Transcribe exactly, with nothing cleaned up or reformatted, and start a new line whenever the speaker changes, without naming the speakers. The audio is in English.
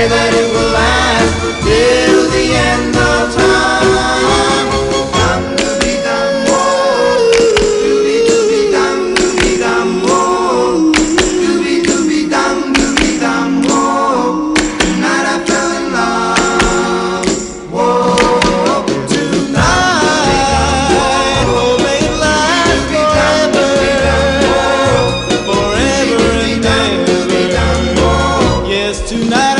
pray that it will last till the end of time. Dum dooby dum whoa, dooby dooby dum dooby dum whoa, dooby dooby dum dooby dum whoa. Tonight I fell in love. Whoa, tonight, oh, make it last forever, forever and ever. Yes, tonight.